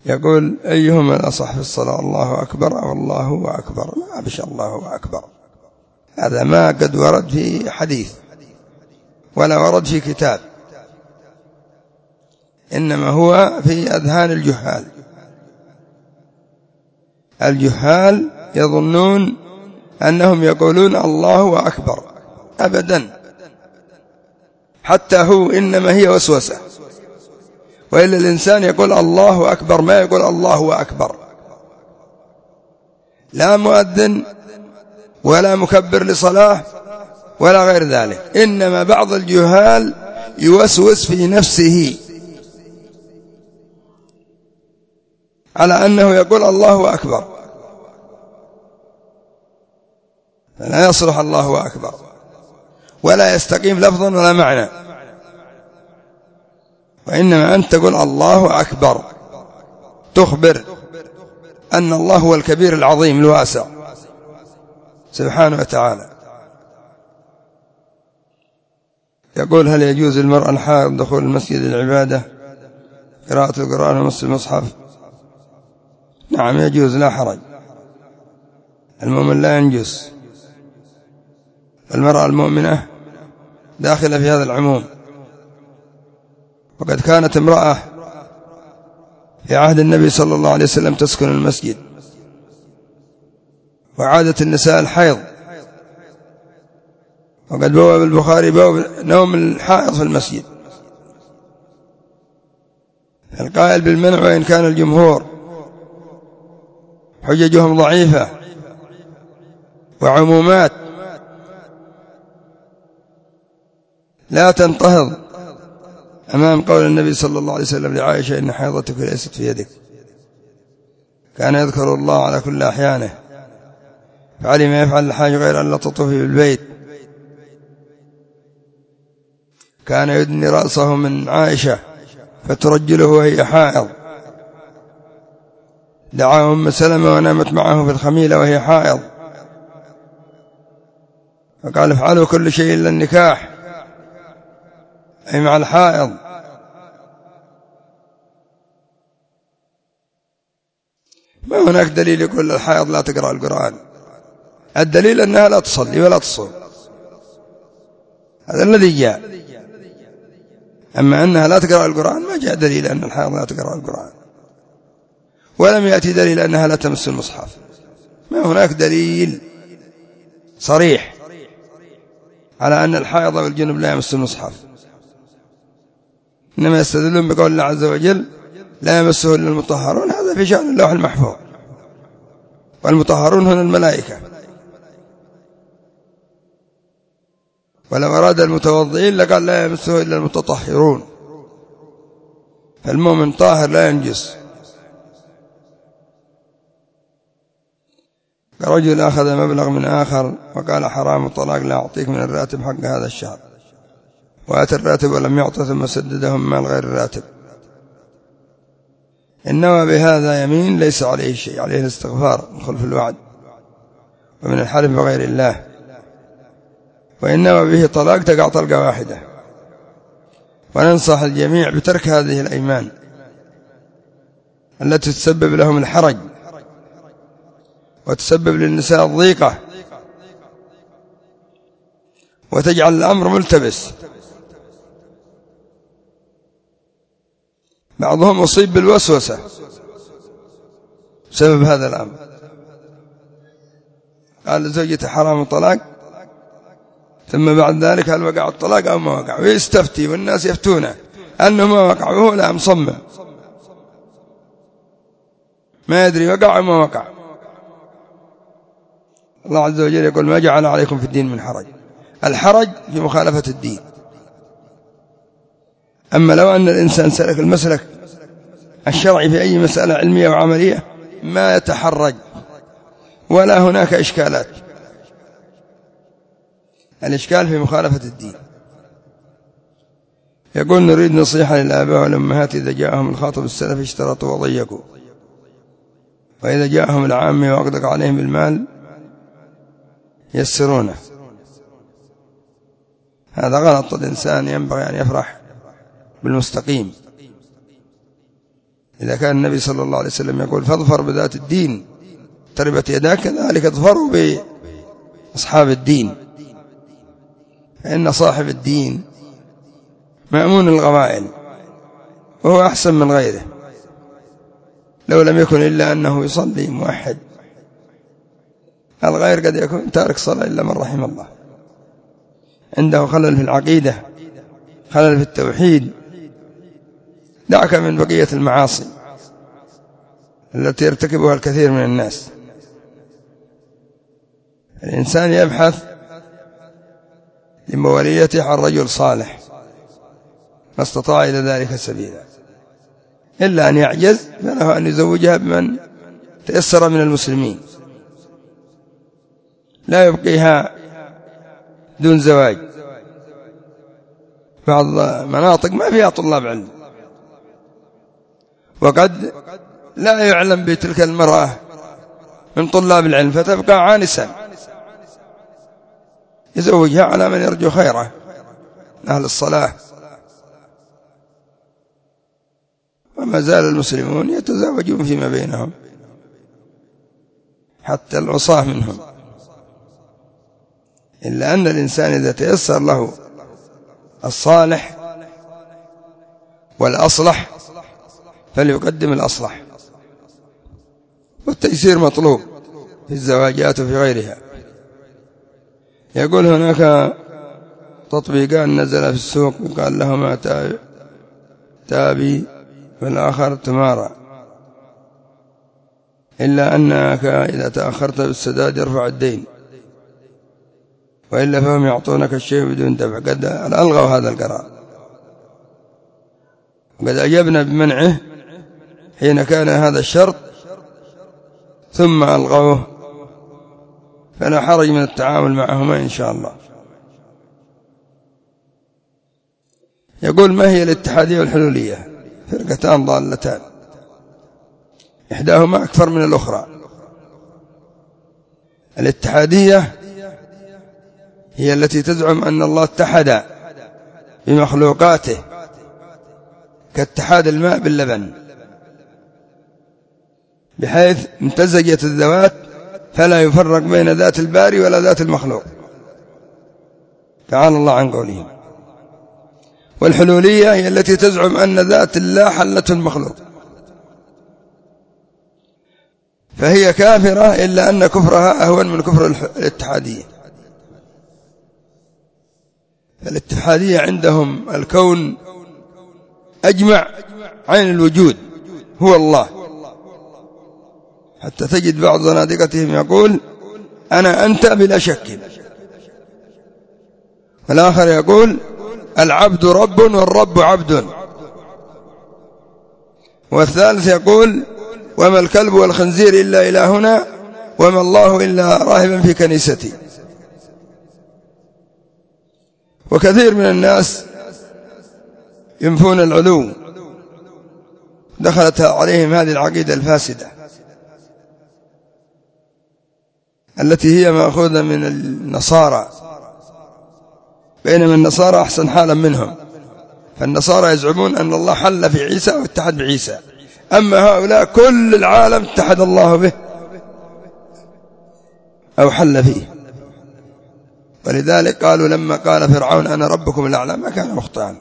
يقول أيهما الأصح في الصلاة، الله أكبر أو الله أكبر؟ ما بش الله أكبر، هذا ما قد ورد في حديث ولا ورد في كتاب، إنما هو في أذهان الجهال. الجهال يظنون أنهم يقولون الله أكبر، أبدا، حتى هو إنما هي وسوسة، وإلا الإنسان يقول الله أكبر، ما يقول الله أكبر، لا مؤذن ولا مكبر لصلاة ولا غير ذلك، إنما بعض الجهال يوسوس في نفسه على أنه يقول الله أكبر، فلا يصلح الله أكبر ولا يستقيم لفظا ولا معنى، وإنما أنت تقول الله أكبر، تخبر أن الله هو الكبير العظيم الواسع سبحانه وتعالى. يقول هل يجوز للمرأة الحائض دخول المسجد العبادة، قراءة القرآن ومس المصحف؟ نعم يجوز، لا حرج، المؤمن لا ينجس، المرأة المؤمنة داخلة في هذا العموم. وقد كانت امرأة في عهد النبي صلى الله عليه وسلم تسكن المسجد، وعادة النساء الحيض، وقد بواب البخاري بواب نوم الحائض في المسجد، القائل بالمنع وإن كان الجمهور حججهم ضعيفة وعمومات لا تنتهض أمام قول النبي صلى الله عليه وسلم لعائشة إن حيضتك ليست في يدك، كان يذكر الله على كل أحيانه، فعلي ما يفعل الحاج غير أن لا تطوفي بالبيت، كان يدني رأسه من عائشة فترجله وهي حائض، دعا أم سلمة ونامت معه في الخميلة وهي حائض، فقال افعلوا كل شيء إلا النكاح، أي مع الحائض. ما هناك دليل يقول الحائض لا تقرأ القرآن، الدليل أنها لا تصلي ولا تصوم، هذا الذي جاء، أما أنها لا تقرأ القرآن ما جاء دليل أن الحائض لا تقرأ القرآن، ولم يأتي دليل أنها لا تمس المصحف، ما هناك دليل صريح على أن الحائض والجنب لا يمس المصحف، إنما يستدلون بقول الله عز وجل لا يمسه إلا المطهرون، هذا في شأن اللوح المحفوظ، والمطهرون هنا الملائكة، ولو أراد المتوضئين لقال لا يمسه إلا المتطهرون، فالمؤمن طاهر لا ينجس. رجل أخذ مبلغ من آخر وقال حرام الطلاق، لا أعطيك من الراتب حق هذا الشهر، وأتى الراتب ولم يعطى ثم سددهم مال غير الراتب، إنما بهذا يمين ليس عليه شيء، عليه الاستغفار من خلف الوعد ومن الحلف بغير الله، وإنما به طلاق تقع طلقة واحدة. وننصح الجميع بترك هذه الأيمان التي تسبب لهم الحرج وتسبب للنساء الضيقة وتجعل الأمر ملتبس. بعضهم أصيب بالوسوسة بسبب هذا الأمر، قال لزوجته حرام الطلاق، ثم بعد ذلك هل وقع الطلاق أو ما وقع، ويستفتي والناس يفتونه أنه ما وقع وهو لا مصمم، ما يدري وقع أو ما وقع. الله عز وجل يقول ما جعل عليكم في الدين من حرج، الحرج في مخالفة الدين. أما لو أن الإنسان سلك المسلك الشرعي في أي مسألة علمية وعملية ما يتحرج ولا هناك إشكالات، الإشكال في مخالفة الدين. يقول نريد نصيحة للآباء والأمهات إذا جاءهم الخاطب السلفي اشترطوا وضيقوا، وإذا جاءهم العامي وأقدق عليهم بالمال يسرونه، هذا غلط. الإنسان ينبغي أن يفرح بالمستقيم، إذا كان النبي صلى الله عليه وسلم يقول فاظفر بذات الدين تربت يداك، كذلك اظفروا بأصحاب الدين، فإن صاحب الدين مأمون الغوائل وهو أحسن من غيره، لو لم يكن إلا أنه يصلي موحد. الغير قد يكون تارك صلاة إلا من رحم الله، عنده خلل في العقيدة، خلل في التوحيد. دعك من بقية المعاصي التي يرتكبها الكثير من الناس. الإنسان يبحث لمواليته عن رجل صالح ما استطاع إلى ذلك سبيلا، إلا أن يعجز فله أن يزوجها بمن تيسر من المسلمين، لا يبقيها دون زواج. بعض مناطق ما فيها طلاب علم، وقد لا يعلم بتلك المرأة من طلاب العلم فتبقى عانسا، يزوجها على من يرجو خيره أهل الصلاح. وما زال المسلمون يتزوجون فيما بينهم حتى العصاة منهم، إلا أن الإنسان إذا تيسر له الصالح والأصلح فليقدم الأصلح، والتيسير مطلوب في الزواجات وفي غيرها. يقول هناك تطبيقان نزل في السوق وقال لهما تابي والآخر تمارا، إلا أنك إذا تأخرت بالسداد يرفع الدين، وإلا فهم يعطونك الشيء بدون دفع. قد ألغوا هذا القرار، وقد أجبنا بمنعه حين كان هذا الشرط ثم ألغوه، فلا حرج من التعامل معهما إن شاء الله. يقول ما هي الاتحادية والحلولية؟ فرقتان ضالتان، إحداهما أكثر من الأخرى. الاتحادية هي التي تزعم أن الله اتحد بمخلوقاته كاتحاد الماء باللبن، بحيث امتزجت الذوات فلا يفرق بين ذات الباري ولا ذات المخلوق، تعالى الله عن قولهم. والحلولية هي التي تزعم أن ذات الله حلته المخلوق، فهي كافرة، إلا أن كفرها أهون من كفر الاتحادية. الاتحادية عندهم الكون أجمع عين الوجود هو الله، حتى تجد بعض زنادقتهم يقول أنا أنت بلا شك، والآخر يقول العبد رب والرب عبد، والثالث يقول وما الكلب والخنزير إلا إلهنا وما الله إلا راهبا في كنيستي. وكثير من الناس ينفون العلو، دخلت عليهم هذه العقيدة الفاسدة التي هي مأخوذة من النصارى، بينما النصارى أحسن حالا منهم. فالنصارى يزعمون أن الله حل في عيسى واتحد بعيسى، أما هؤلاء كل العالم اتحد الله به أو حل فيه. ولذلك قالوا لما قال فرعون أنا ربكم الأعلى ما كان مخطئا،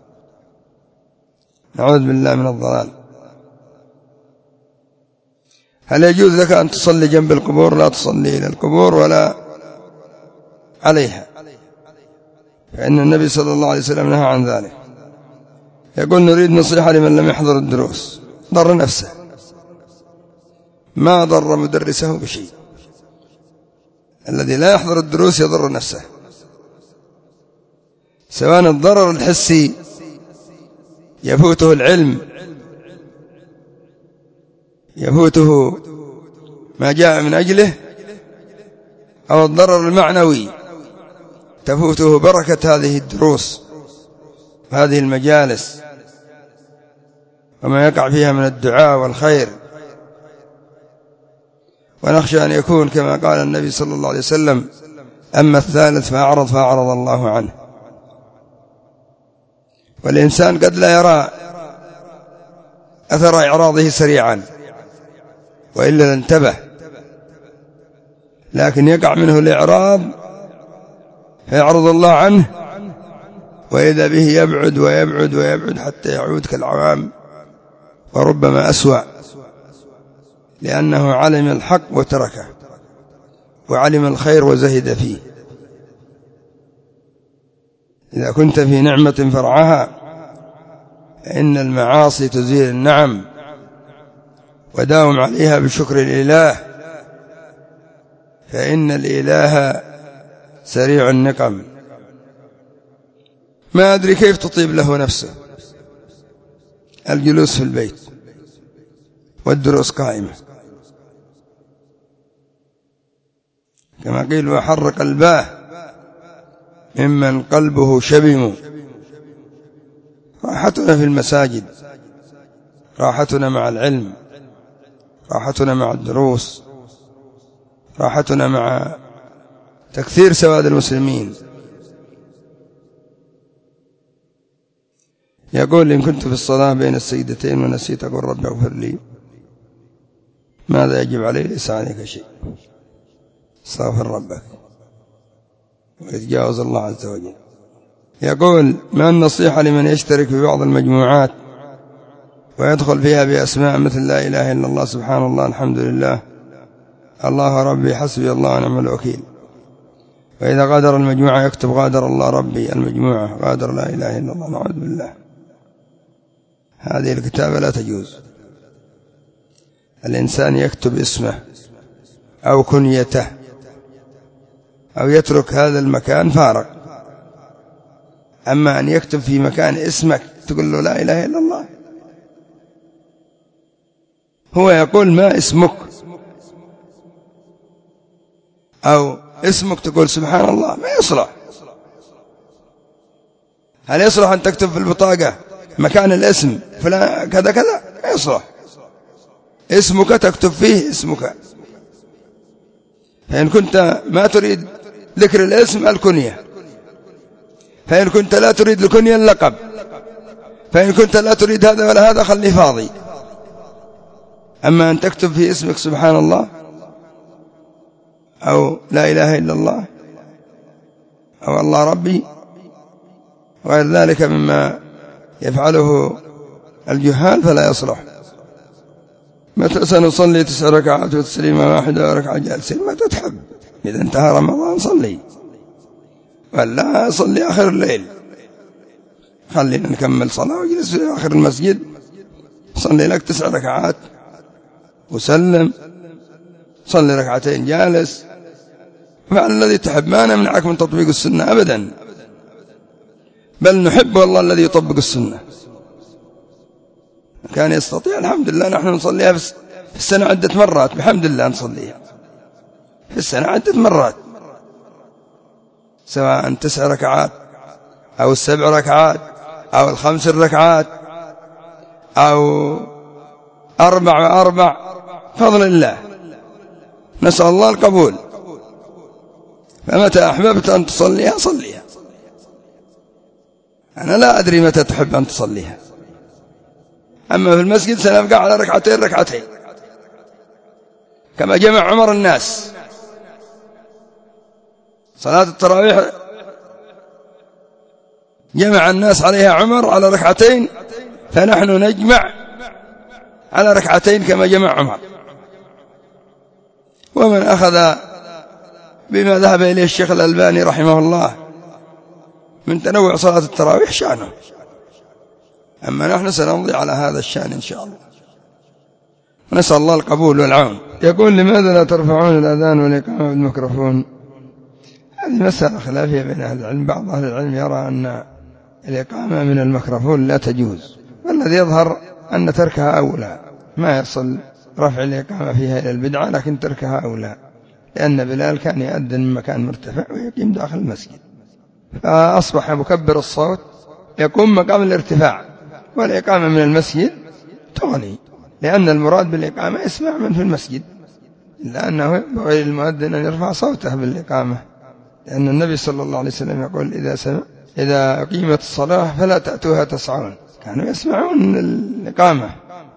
نعوذ بالله من الضلال. هل يجوز لك أن تصلي جنب القبور؟ لا تصلي إلى القبور ولا عليها، فإن النبي صلى الله عليه وسلم نهى عن ذلك. يقول نريد نصيحة لمن لم يحضر الدروس، ضر نفسه، ما ضر مدرسه بشيء. الذي لا يحضر الدروس يضر نفسه، سواء الضرر الحسي يفوته العلم، يفوته ما جاء من أجله، أو الضرر المعنوي تفوته بركة هذه الدروس وهذه المجالس وما يقع فيها من الدعاء والخير. ونخشى أن يكون كما قال النبي صلى الله عليه وسلم أما الثالث فأعرض الله عنه. والإنسان قد لا يرى أثر إعراضه سريعا وإلا لانتبه، لكن يقع منه الإعراض فيعرض الله عنه وإذا به يبعد ويبعد ويبعد حتى يعود كالعوام وربما أسوأ، لأنه علم الحق وتركه وعلم الخير وزهد فيه. إذا كنت في نعمة فرعها فإن المعاصي تزيل النعم، وداوم عليها بشكر الإله، فإن الإله سريع النقم. ما أدري كيف تطيب له نفسه الجلوس في البيت والدروس قائمة، كما قيل وحر قلباه ممن قلبه شبم. راحتنا في المساجد، راحتنا مع العلم، راحتنا مع الدروس، راحتنا مع تكثير سواد المسلمين. يقول إن كنت في الصلاة بين السجدتين ونسيت أقول رب اغفر لي، ماذا يجب علي؟ ليس عليك شيء، استغفر ربك ويتجاوز الله عز وجل. يقول ما النصيحة لمن يشترك في بعض المجموعات ويدخل فيها بأسماء مثل لا إله إلا الله، سبحان الله، الحمد لله، الله ربي، حسبي الله ونعم الوكيل، وإذا غادر المجموعة يكتب غادر الله ربي المجموعة، غادر لا إله إلا الله، نعوذ بالله. هذه الكتابة لا تجوز. الإنسان يكتب اسمه أو كنيته أو يترك هذا المكان فارغ، أما أن يكتب في مكان اسمك تقول له لا إله إلا الله. هو يقول ما اسمك، أو اسمك تقول سبحان الله، ما يصلح. هل يصلح أن تكتب في البطاقة مكان الاسم فلان كذا كذا؟ ما يصلح. اسمك تكتب فيه اسمك، فإن كنت ما تريد ذكر الاسم الكنية، فإن كنت لا تريد الكنية اللقب، فإن كنت لا تريد هذا ولا هذا خليه فاضي. أما أن تكتب في اسمك سبحان الله أو لا إله إلا الله أو الله ربي وغير ذلك مما يفعله الجهال فلا يصلح. متى سنصلي 9 ركعات وتسليمة واحدة وركعة جالسين؟ متى تحب، إذا انتهى رمضان صلي، ولا صلي آخر الليل، خلينا نكمل صلاة وجلس في آخر المسجد صلي لك 9 ركعات وسلم، صلي ركعتين جالس، فعل الذي تحب. ما نمنعك من تطبيق السنة أبدا، بل نحب والله الذي يطبق السنة. كان يستطيع الحمد لله، نحن نصليها في السنة عدة مرات، بحمد الله نصليها في السنة عدة مرات، سواء 9 ركعات أو 7 ركعات أو 5 ركعات أو 4 و4، فضل الله، نسأل الله القبول. فمتى أحببت أن تصليها صليها، أنا لا أدري متى تحب أن تصليها. أما في المسجد سنبقى على ركعتين كما جمع عمر الناس. صلاة التراويح جمع الناس عليها عمر على 2 ركعتين، فنحن نجمع على 2 كما جمع عمر. ومن أخذ بما ذهب إليه الشيخ الألباني رحمه الله من تنوع صلاة التراويح شأنه، أما نحن سنمضي على هذا الشأن إن شاء الله، نسأل الله القبول والعون. يقول لماذا لا ترفعون الأذان والإقامة بالميكروفون؟ هذه مسألة خلافية بين أهل العلم. بعض أهل العلم يرى أن الإقامة من الميكروفون لا تجوز، والذي يظهر أن تركها أولى، ما يصل رفع الإقامة فيها إلى البدعة، لكن تركها أولى، لأن بلال كان يؤذن من مكان مرتفع ويقيم داخل المسجد، فأصبح مكبر الصوت يقوم مقام الارتفاع، والإقامة من المسجد تغني، لأن المراد بالإقامة يسمع من في المسجد، إلا أنه ينبغي للمؤذن أن يرفع صوته بالإقامة، لأن النبي صلى الله عليه وسلم يقول إذا قيمت الصلاة فلا تأتوها تسعون، كانوا يسمعون الإقامة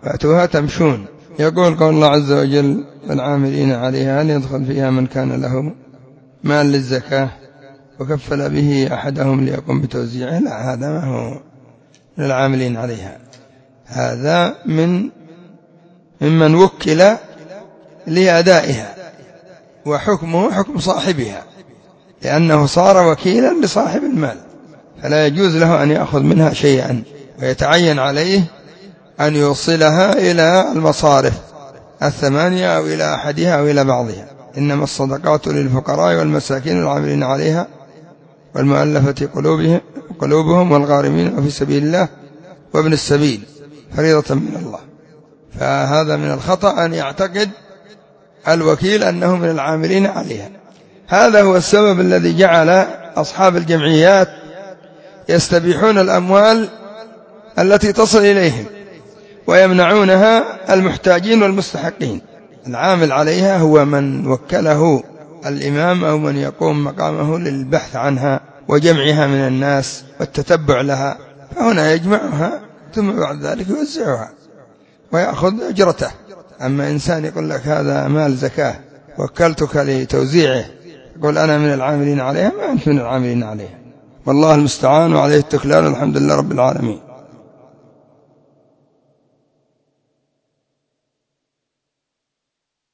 فأتوها تمشون. يقول قول الله عز وجل والعاملين عليها هل يدخل فيها من كان له مال للزكاة وكفل به أحدهم ليقوم بتوزيعه؟ لا، هذا ما هو للعاملين عليها، هذا ممن وكل لأدائها، وحكمه حكم صاحبها، لأنه صار وكيلا لصاحب المال، فلا يجوز له أن يأخذ منها شيئا، ويتعين عليه أن يوصلها إلى المصارف 8 أو إلى أحدها أو إلى بعضها. إنما الصدقات للفقراء والمساكين والعاملين عليها والمؤلفة قلوبهم والغارمين وفي سبيل الله وابن السبيل فريضة من الله. فهذا من الخطأ أن يعتقد الوكيل أنه من العاملين عليها. هذا هو السبب الذي جعل أصحاب الجمعيات يستبيحون الأموال التي تصل إليهم ويمنعونها المحتاجين والمستحقين. العامل عليها هو من وكله الإمام أو من يقوم مقامه للبحث عنها وجمعها من الناس والتتبع لها، فهنا يجمعها ثم بعد ذلك يوزعها ويأخذ أجرته. أما إنسان يقول لك هذا مال زكاة وكلتك لتوزيعه، يقول أنا من العاملين عليها، ما أنت من العاملين عليها. والله المستعان وعليه التكلان، والحمد لله رب العالمين.